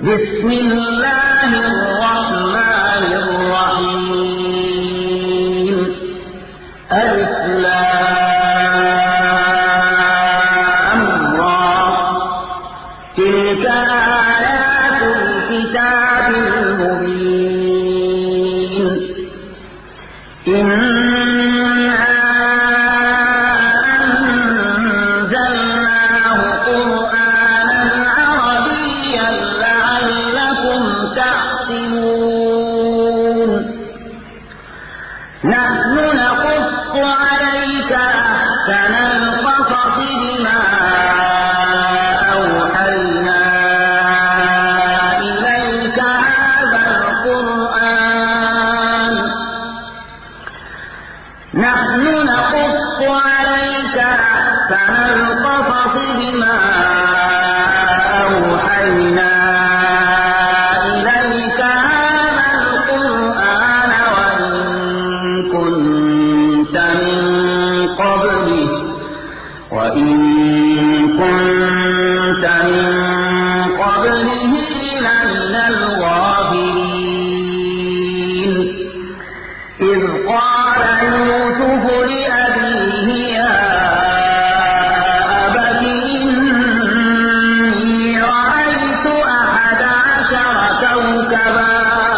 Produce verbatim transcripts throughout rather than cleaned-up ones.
بسم الله الرحمن الرحيم ألف لام را تلك آيات الكتاب المبين إنا أنزلناه قرآنا عربيا لعلكم تعقلون نحن نقص عليك أحسن القصص بما أوحينا إليك هذا القرآن نحن نقص عليك أحسن القصص بما أوحينا إليك هذا القرآن وإن كنت من قبله وإن كنت من قبله لمن الغافلين إذ قال يوسف لأبيه يا أبت إني رأيت أحد عشر كوكبا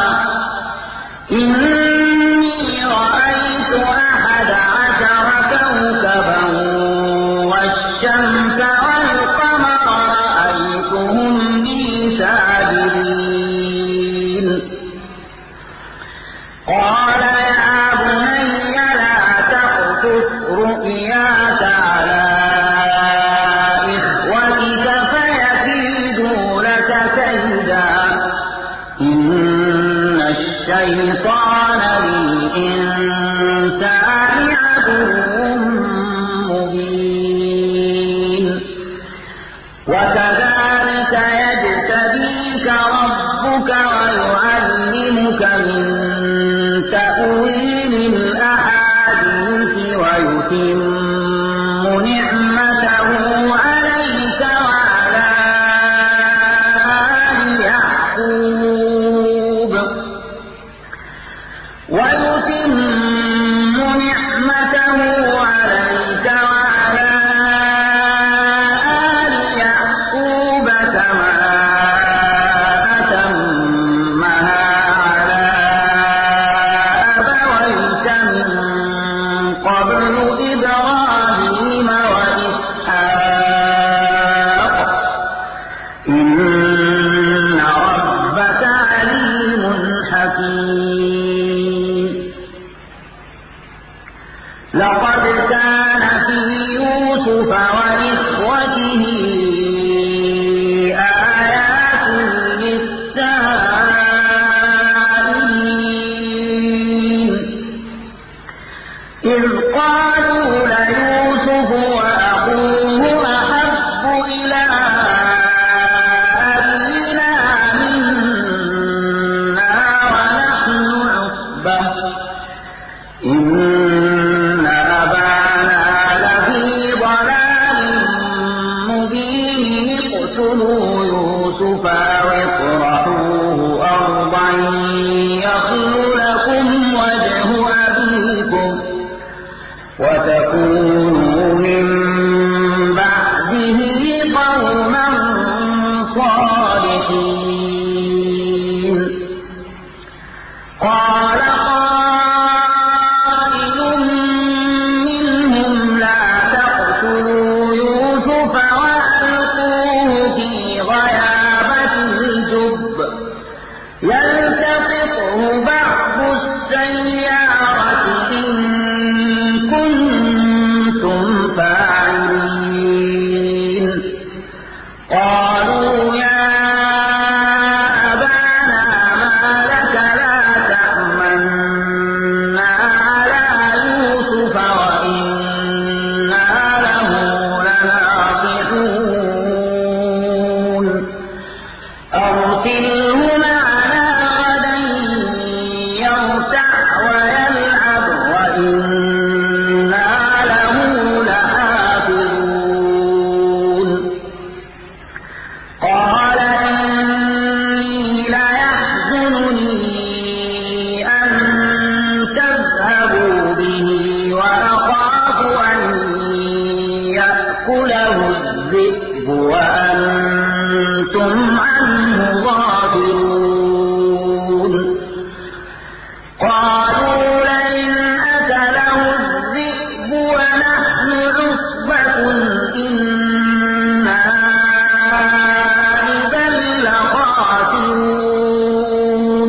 إني رأيت أحد عشر كوكبا والشمس والقمر رأيتهم لي ساجدين قال يا بني لا تقصص رؤياك على إخوتك فيكيدوا لك كيدا إن الشيطان للإنسان عدو مبين وكذلك يجتبيك ربك ويعلمك من تأويل الأحاديث ويتم نعمته عليك وعلى آل يعقوب ويتم نعمته عليك وعلى آل يعقوب كما أتمها على أبويك من قبل إبراهيم وإسحاق إن ربك عليم حكيم لقد كان في يوسف وإخوته آيات للسائلين إذ قالوا ليوسف وأخوه أحب إلى أبينا منا ونحن عصبة إن أبانا لفي ضلال مبين اقتلوا يوسف أو اطرحوه أرضا يخل لكم وجه أبيكم وتكونوا من بعده قوما صالحين قال قائل منهم لا تقتلوا يوسف وألقوه في غيابة الجب يلتقطه بعض السيارة إن كنتم فاعلين قالوا يا أبانا ما لك لا تأمنا على يوسف وإنا له لناصحون أرسله معنا غدا يرتع ويلعب وإنا له لحافظون قال إني عنه غافلون قالوا لئن أكله الذئب ونحن عصبة إنا إذا لخاسرون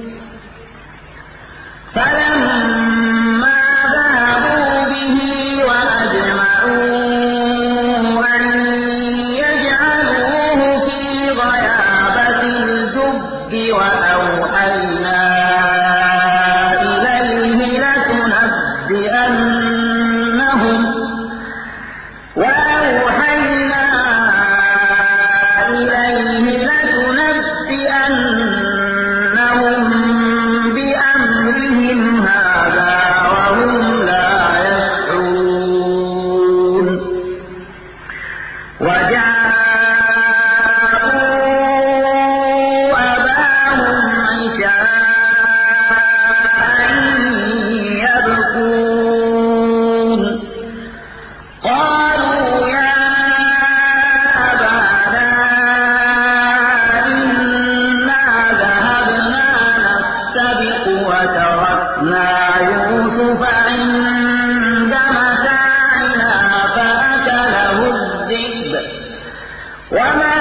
فلما ذهبوا به وأجمعوا أن يجعلوه في غيابة الجب وأوحينا إليه لتنبئنهم وأوحينا إليه لتنبئنهم بأمرهم هذا وهم لا يشعرون وجاءوا أباهم عشاء يبكون قالوا يا أبانا إنا ذهبنا نستبق وتركنا يوسف عند متاعنا فأكله الذئب وما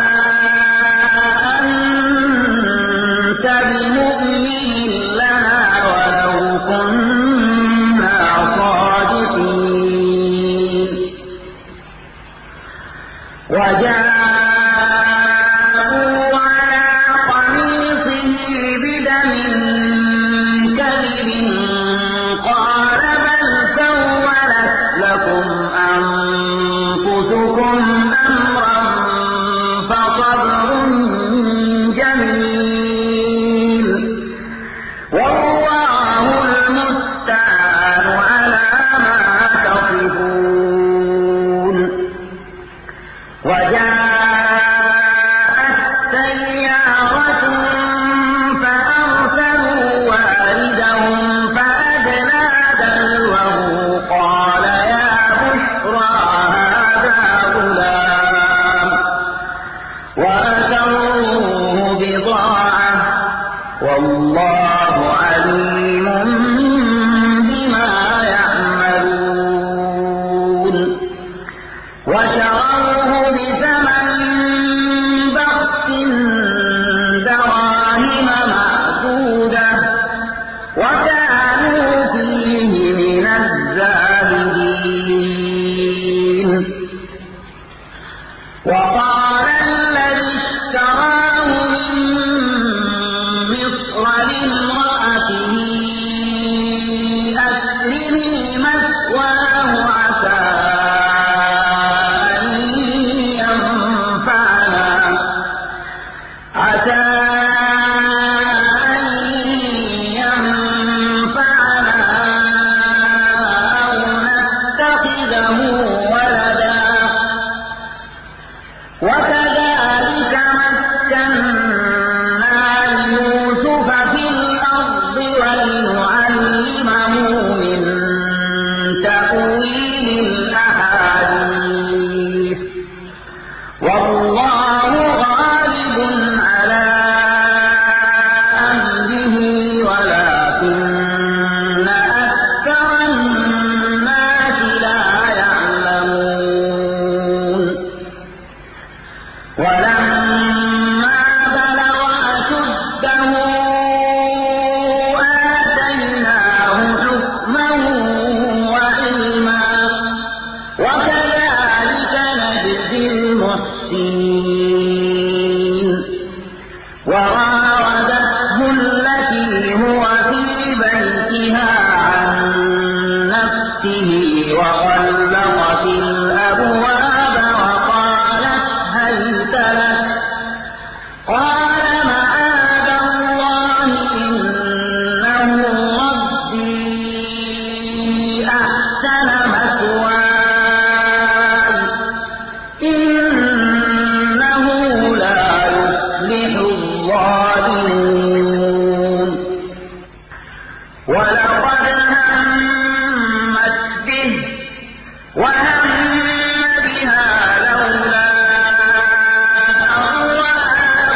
أنت بمؤمن لنا ولو كنا صادقين وجاءوا على قميصه بدم كذب قال بل سولت لكم أنفسكم أمرا فصبر جميل والله المستعان على ما تصفون وجاءت سيارة فأرسلوا واردهم فأدلى دلوه قال يا بشرى هذا غلام وأسروه بضاعة والله عليم بما يعملون وشروه بثمن بخس دراهم معدودة وكانوا فيه من الزاهدين وقال الذي اشتراه من مصر لامرأته أكرمي مثواه عسى أن ينفعنا عسى أن ينفعنا أو نتخذه ولدا وكذلك مكنا ليوسف في الأرض ولنعلمه من تأويل الأحاديث والله غالب على أمره ولكن أكثر الناس لا يعلمون ولما بلغ أشده آتيناه حكما وعلما وكذلك نجزي المحسنين وراودته التي هو في بيتها عن نفسه وغلقت الأبواب وقالت هيت لك قال معاذ الله إنه ربي أحسن مثواي إنه لا يفلح الظالمون ولقد همت به وهم بها لولا أن رأى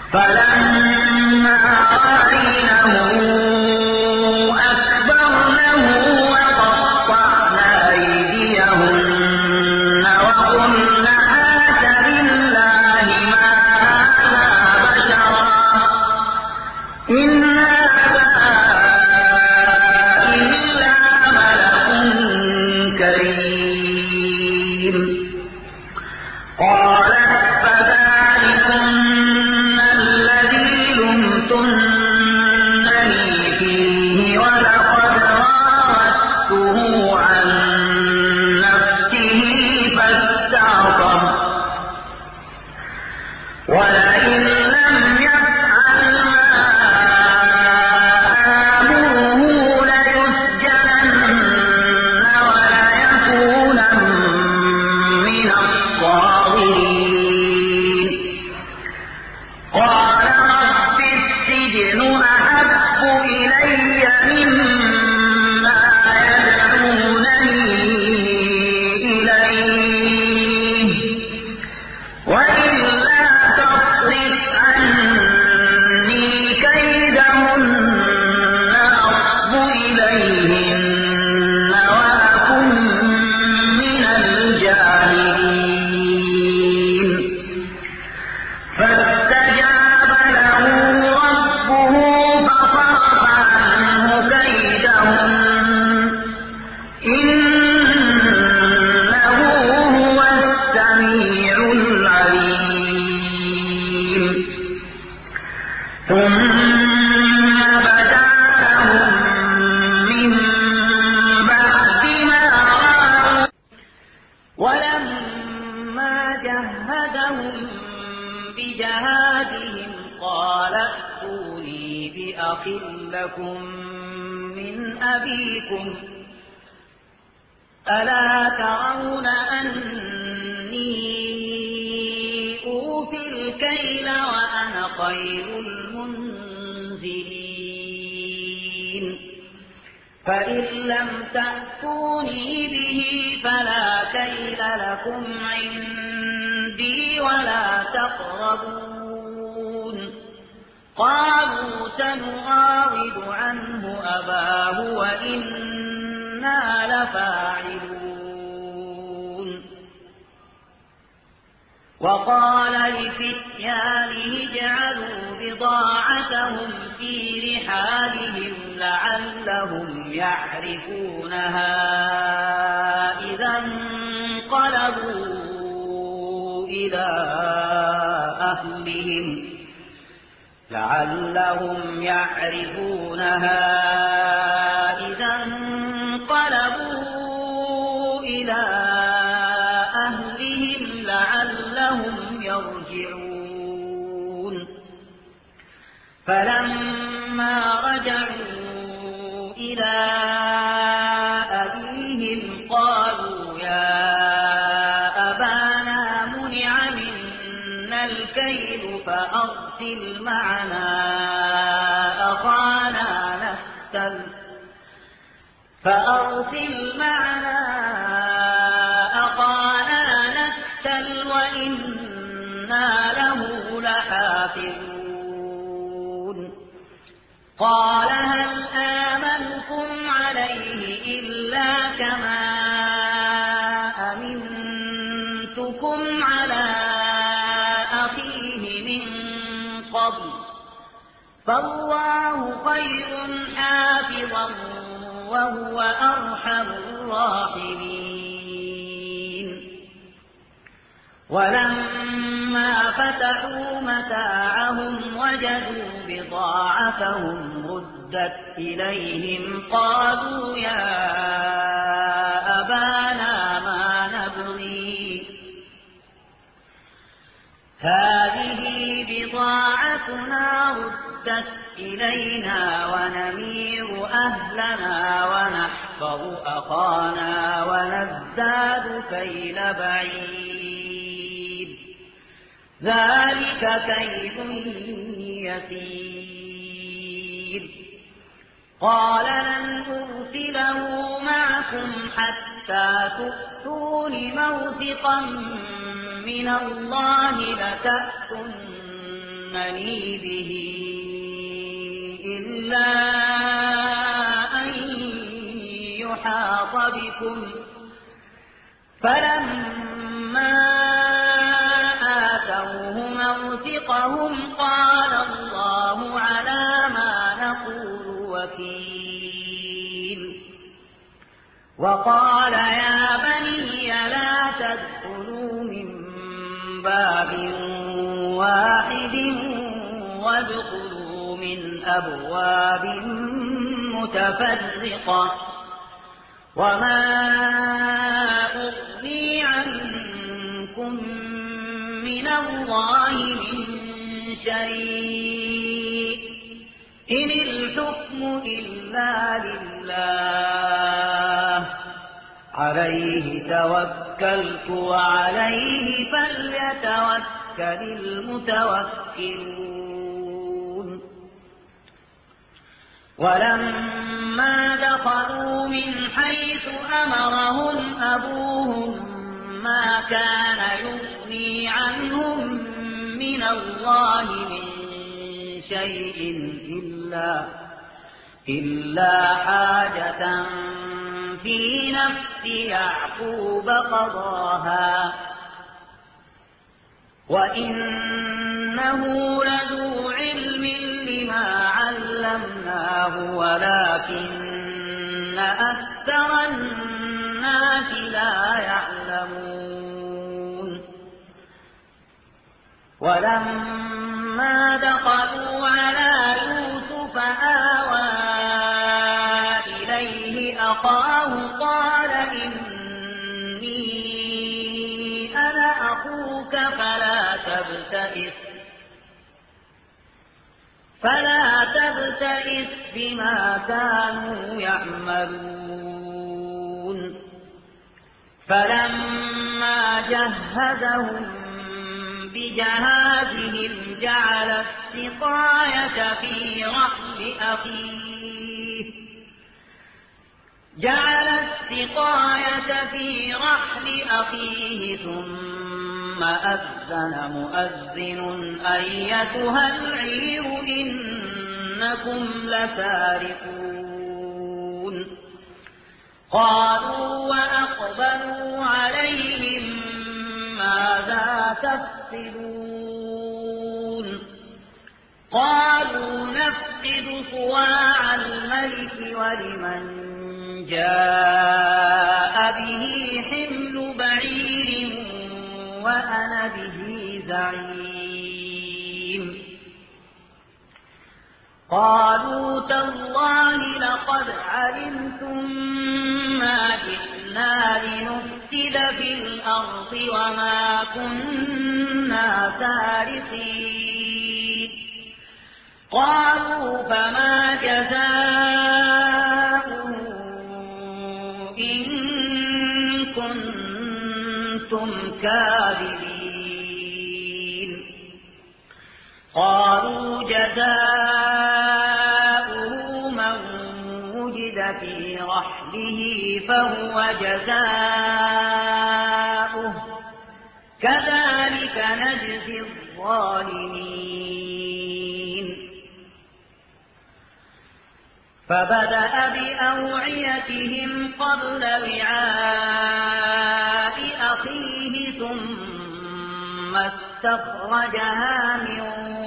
فلما رأينه أكبرنه وقطعن أيديهن وقلن حاش لله ما هذا بشرا إن هذا إلا ملك كريم. قالت فذلكن الذي لمتنني فيه ولقد راودته عن نفسه فاستعصم ولئن لم يفعل ما آمره ليسجنن وليكونن من الصاغرين. قال رب السجن أحب إلي مما يدعونني إليه وإلا تصرف عني كيدهن أصب إليهن وأكن من الجاهلين. فاستجاب له ربه فصرف عنه كيدهن إنه هو السميع العليم. ثم بدا لهم من بعد ما رأوا ولما جهزهم بجهادهم قال ائتوني بأخ لكم من أبيكم ألا ترون أني أوفي الكيل وأنا خير المنزلين. فإن لم تأتوني به فلا كيل لكم عندي ولا تقربون. قالوا سنراود عنه أباه وإنا لفاعلون. وقال لفتيانه اجعلوا بضاعتهم في رحالهم لعلهم يعرفونها إذا انقلبوا إلى أهلهم لعلهم يعرفونها إذا انقلبوا إلى أهلهم لعلهم يرجعون. فلما رجعوا إلى أبيهم قالوا يا أبانا منع منا الكيل فأرسل معنا أخانا نكتل فأرسل معنا أخانا نكتل وإنا له لحافظون. قال هل آمنكم عليه إلا كما أمنتكم على أخيه من قبل فالله خير حافظا وهو أرحم الراحمين. ولما فتحوا متاعهم وجدوا بضاعتهم ردت إليهم قالوا يا أبانا ما نبغي هذه بضاعتنا ردت إلينا ونمير أهلنا ونحفظ أخانا ونزداد كيل بعيد ذلك كيد يسير. قال لن أرسله معكم حتى تؤتون موثقا من الله لتأتوننه تأمرونني به إلا أن يحاط بكم فلما آتوه موثقهم قال الله على ما نقول وكيل وقال يا بني لا تدخلوا من باب واحد وادخلوا من أبواب متفرقة وما أغني عنكم من الله من شيء إن الحكم إلا لله عليه توكلت وعليه فليتوكل المتوكلون ولما دخلوا من حيث أمرهم أبوهم ما كان يغني عنهم من الله من شيء إلا, إلا حاجة في نفس يعقوب قضاها وإنه لذو علم لما علمناه ولكن أكثر الناس لا يعلمون ولما دخلوا على يوسف آوى إليه أخاه قال إني أنا أخوك فلا تبتئس فلا تبتئس بما كانوا يعملون فلما جهزهم بجهازهم جعل السقاية في رحل أخيه جعل السقاية في رحل أخيه ثم أذن مؤذن أيتها العير إنكم لسارقون قالوا وأقبلوا عليهم ماذا تفقدون قالوا نفقد صواع الملك ولمن جاء به حمل بعير وأنا به زعيم قالوا تالله لقد علمتم ما جئنا لنفسد في الأرض وما كنا سارقين قالوا فما جزاؤه إن كنتم كاذبين قالوا جزاؤه من وجد في رحله فهو جزاؤه كذلك نجزي الظالمين فبدأ بأوعيتهم قبل وعاء أخيه ثم استخرجها من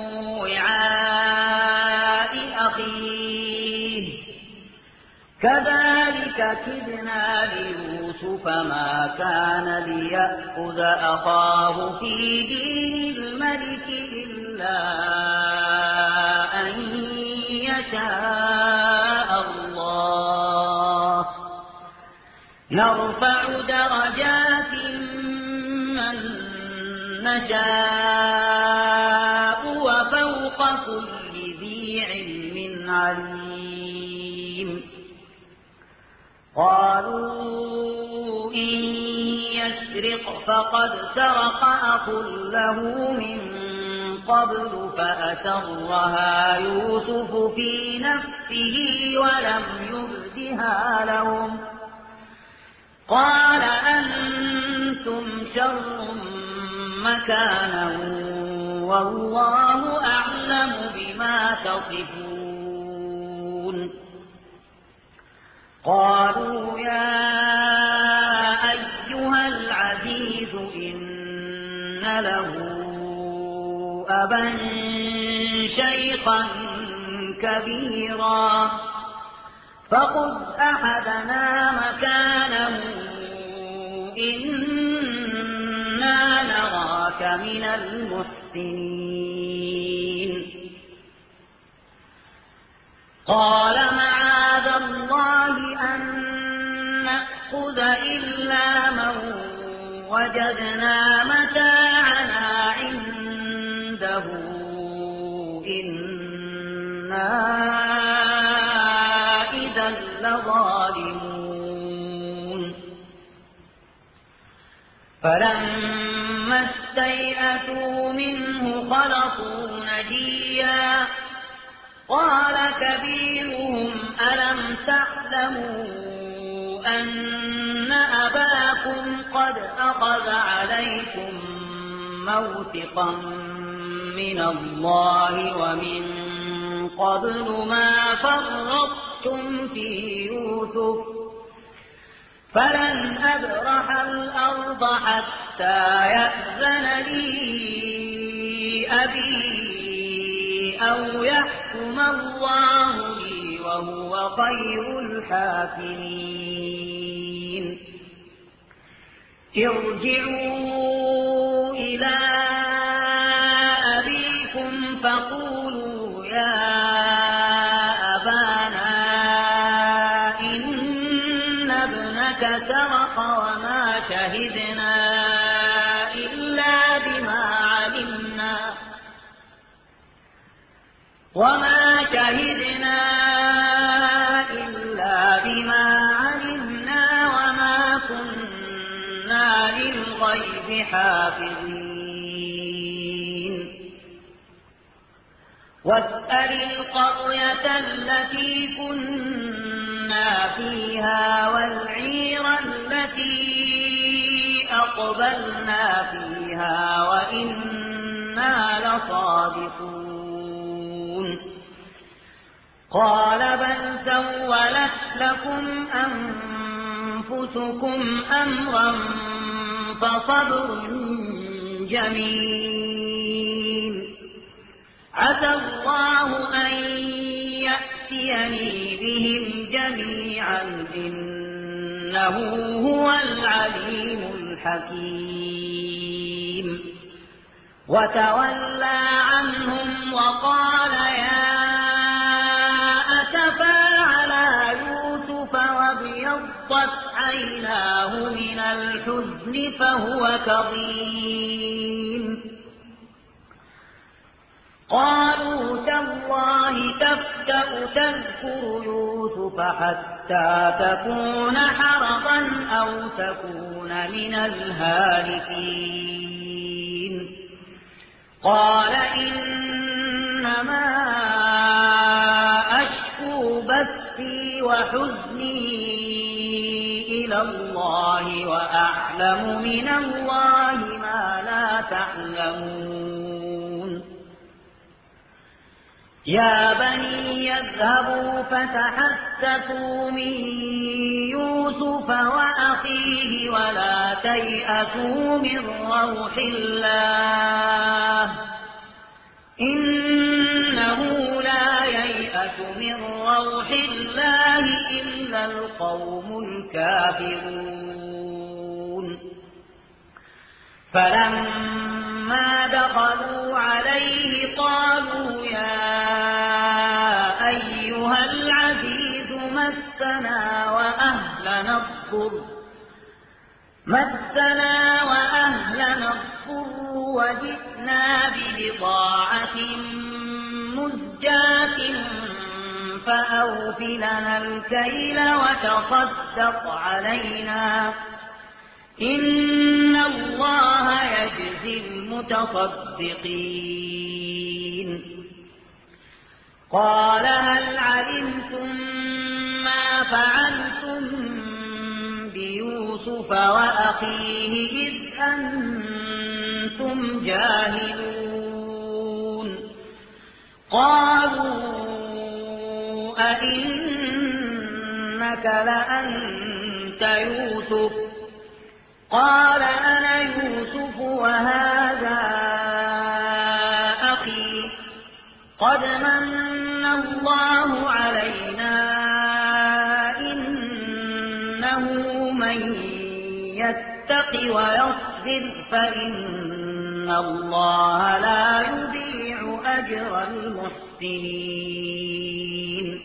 وعاء أخيه كذلك كدنا ليوسف ما كان ليأخذ أخاه في دين الملك إلا أن يشاء الله نرفع درجات من نشاء وفوق كل ذي علم عليم قالوا إن يسرق فقد سرق أخ له من قبل فأسرها يوسف في نفسه ولم يبدها لهم قال أنتم شر مكانا والله أعلم بما تصفون قالوا يا أيها العزيز إن له أبا شيخا كبيرا فخذ أحدنا مكانه إنا نراك من المحسنين قال معاذ الله أن نأخذ إلا من وجدنا متاعنا عنده إنا إذا لظالمون فلما استيئسوا منه خلصوا نجيا قال كبيرهم ألم تعلموا أن أباكم قد أخذ عليكم موثقا من الله ومن قبل ما فرطتم في يوسف فلن أبرح الأرض حتى يأذن لي أبي أو يحكم الله لي وهو خير الحاكمين ارجعوا إلى أبيكم فقولوا يا أبانا إن ابنك سرق وما شهدنا إلا بما علمنا وما شهدنا إلا بما علمنا وما كنا للغيب حافظين واسأل القرية التي كنا فيها والعير التي أقبلنا فيها وإنا لصادقون قال بل سولت لكم أنفسكم أمرا فصبر جميل عسى الله أن يأتيني بهم جميعا إنه هو العليم الحكيم وتولى عنهم وقال يا أسفا على يوسف وابيضت عيناه من الحزن فهو كظيم قالوا تالله تفتأ تذكر يوسف حتى تكون حرضا أو تكون من الهالكين قال إنما أشكو بثي وحزني إلى الله وأعلم من الله ما لا تعلمون يا بني يذهبوا فتحسسوا من يوسف وأخيه ولا تيأسوا من روح الله إنه لا ييأس من روح الله إلا القوم الكافرون فلما دخلوا عليه قالوا يا أيها العزيز مسنا وأهلنا الضر مسنا وأهلنا الضر وجئنا ببضاعة مزجاة فأوفلنا الكيل وتصدق علينا إن الله يجزي المتصدقين قال هل علمتم ما فعلتم بيوسف وأخيه إذ أنتم جاهلون قالوا أئنك لأنت يوسف قال أنا يوسف وهذا أخي قد من الله علينا إنه من يتق ويصبر فإن الله لا يضيع أجر المحسنين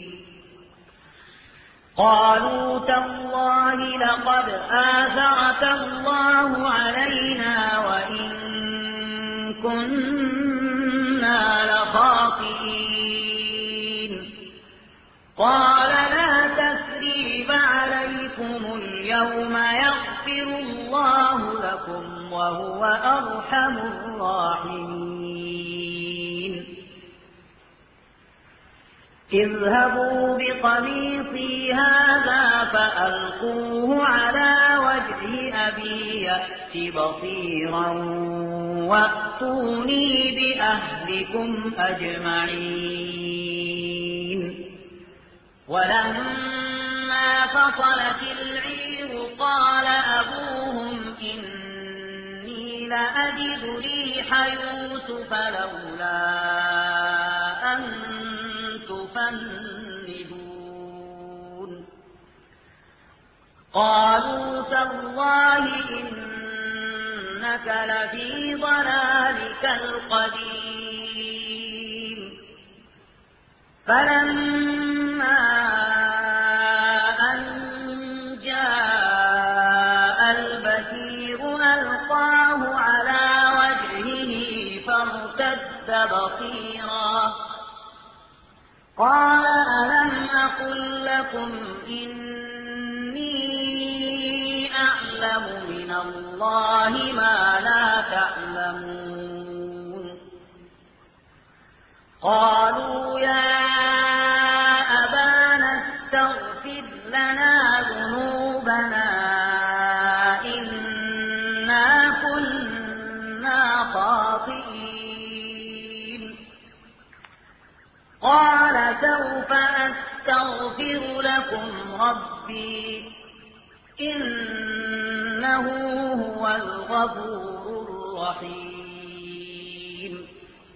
قالوا تالله لقد آثرك الله علينا وإن كنا لخاطئين قال لا تثريب عليكم اليوم يغفر الله لكم وهو أرحم الراحمين اذهبوا بقميصي هذا فألقوه على وجه أبي يأت بصيرا وأتوني بأهلكم أجمعين ولما فصلت العير قال أبوهم إني لأجد ريح يوسف لولا أن تفندون قالوا تالله إنك لفي ضلالك القديم فلما أن جاء البشير ألقاه على وجهه فارتد بصيرا قال ألم أقل لكم إني أعلم من الله ما لا تعلمون قالوا يا أبانا استغفر لنا ذنوبنا إنا كنا خاطئين قال سوف أستغفر لكم ربي إنه هو الغفور الرحيم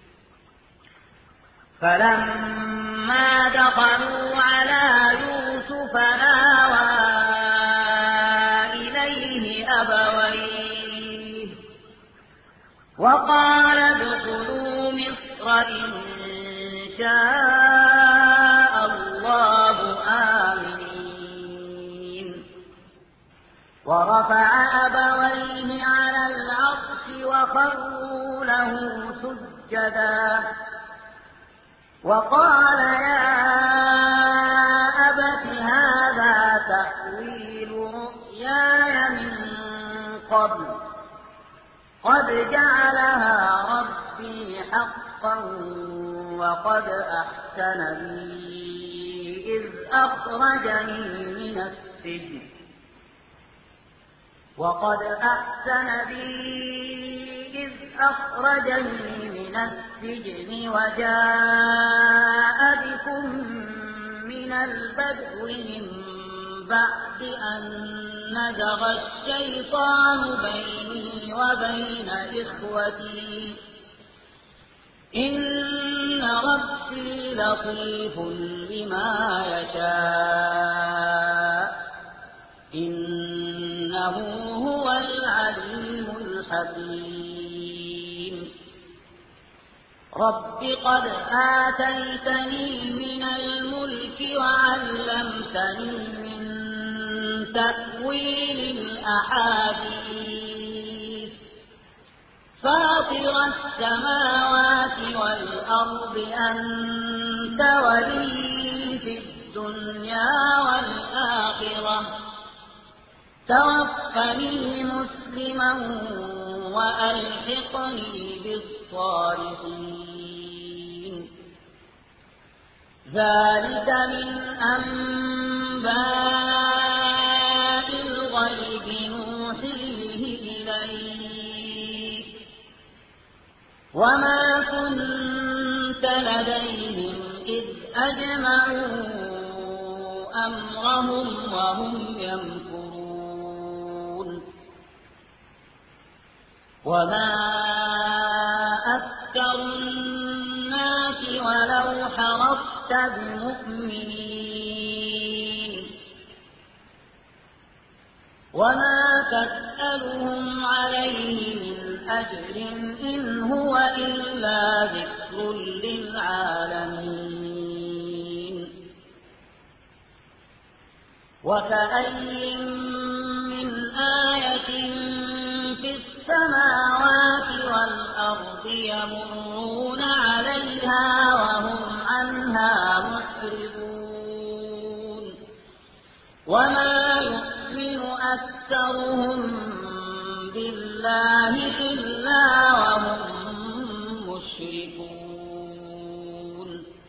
فلما دخلوا على يوسف آوى إليه أبويه وقال ادخلوا مصر إن شاء الله آمنين ورفع أبويه على العرش وخروا له سجدا وقال يا أبت هذا تأويل رؤياي من قبل قد جعلها ربي حقا وقد أحسن بي إذ أخرجني من السجن وقد أحسن بي إذ أخرجني من السجن وجاء بكم من البدو من بعد أن نزغ الشيطان بيني وبين إخوتي إن ربي لطيف لما يشاء إنه هو العليم الحكيم رب قد آتيتني من الملك وعلمتني من تأويل الأحاديث فاطر السماوات والأرض أنت ولي في الدنيا والآخرة توفني مسلما وألحقني بالصالحين ذلك من أنباء الغيب نوحيه إليك وما كنت لديهم أجمعوا أمرهم وهم يمكرون وما أكثر الناس ولو حرصت بمؤمنين وما تسألهم عليه من أجر إن هو إلا ذكر للعالمين وكأي من آية في السماوات والأرض يمرون عليها وهم عنها معرضون وما يؤمن أكثرهم بالله إلا وهم مشركون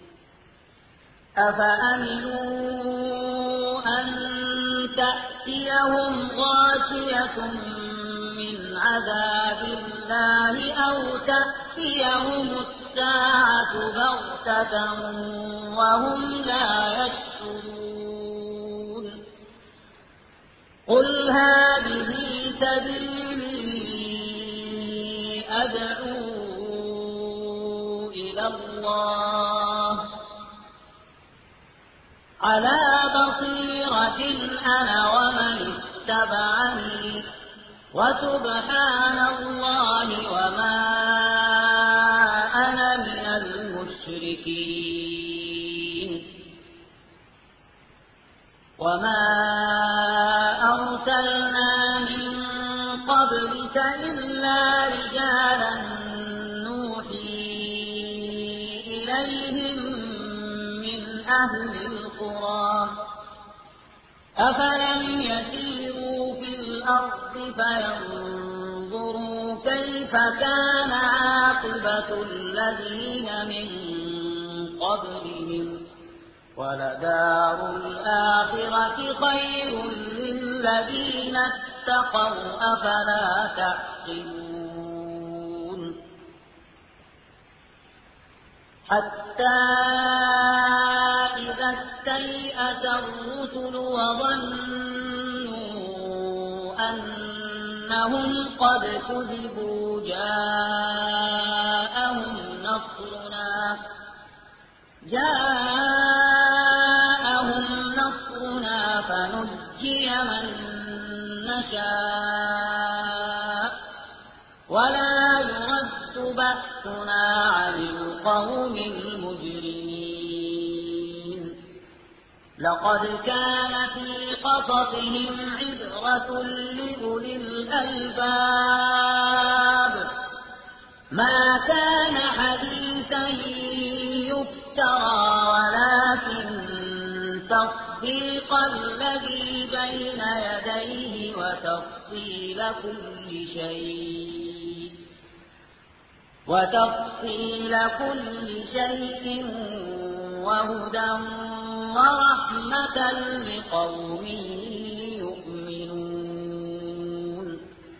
أفأمنوا أن تأتيهم غاشية من عذاب الله أو تأتيهم الساعة بغتة وهم لا يشعرون قل هذه سبيلي أدعو إلى الله على بصيرة أنا ومن اتبعني وسبحان الله وما أنا من المشركين وما أرسلنا من قبلك إلا رجالا نوحي إليهم من أهل القرى أفلم يسيروا في الأرض فينظروا كيف كان عاقبة الذين من قبلهم ولدار الآخرة خير للذين اتقوا أفلا تعقلون حتى إذا استيأس الرسل وظنوا أنهم قد كذبوا جاءهم نصرنا جاءهم نصرنا فنجي من نشاء ولا يرد بأسنا عن القوم المجرمين لقد كان في قصصهم عبرة لأولي الألباب ما كان حديثا يفترى ولكن تصديق الذي بين يديه وتفصيل كل شيء وتفصيل كل شيء وهدى ورحمة لقوم